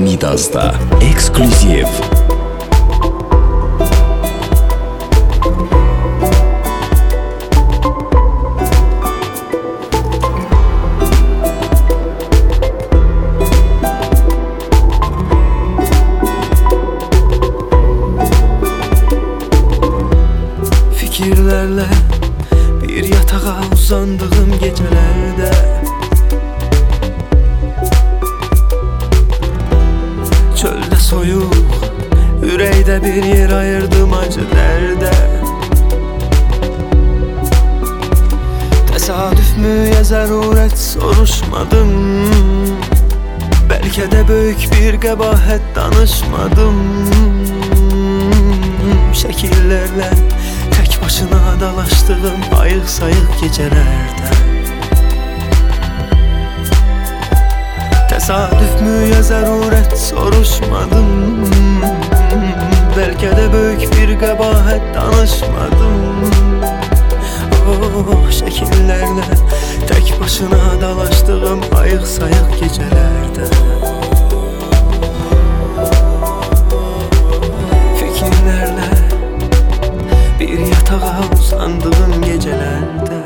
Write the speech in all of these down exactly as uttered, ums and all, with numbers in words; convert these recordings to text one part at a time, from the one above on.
Midas'da ekskluziv. Fikirlerle bir yatağa uzandığım gecelerde çölde soyuq, ürəkdə bir yer ayırdım acı dərdə. Təsadüfmü ya zərurət soruşmadım, bəlkə də böyük bir qəbahət danışmadım. Şəkillərlə tək başına dalaşdığım ayıq-sayıq gecələrdə təsadüfmü ya zərurət soruşmadım, bəlkə də böyük bir qəbahət danışmadım. Oh, şəkillərlə tək başına dalaşdığım ayıq-sayıq gecələrdə fikirlərlə bir yatağa uzandığım gecelərdə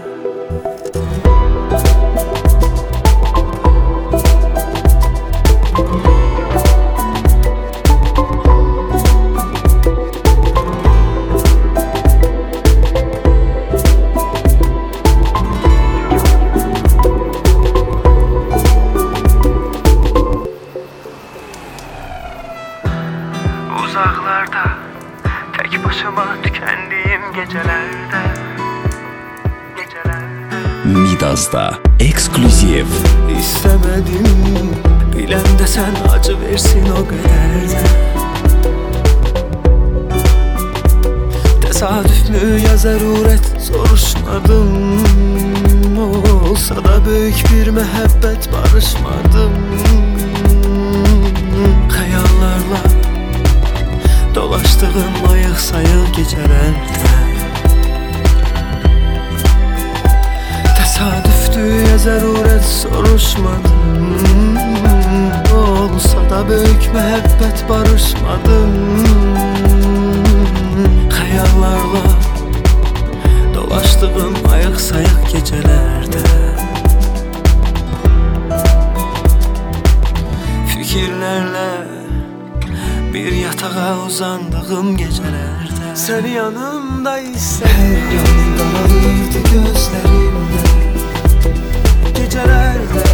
uzaqlarda tek başıma tükəndiğim gecelerde gecelerde Midas'da ekskluziv. İstemedim, bilen de sen acı versin o kadar da. Tesadüf mü ya zaruret soruşmadım, olsa da büyük bir mehabbet barışmadım. Hayallarla dolaştığım ayıq-sayıq gecelerde təsadüftü ya zərurət soruşmadım, olsa da böyük məhəbbət barışmadım. Xəyallarla dolaşdığım ayıq-sayıq gecələrdə fikirlərlə bir yatağa uzandığım gecelerde seni yanımda hissettim. Her yanım daralırdı gözlerimde gecelerde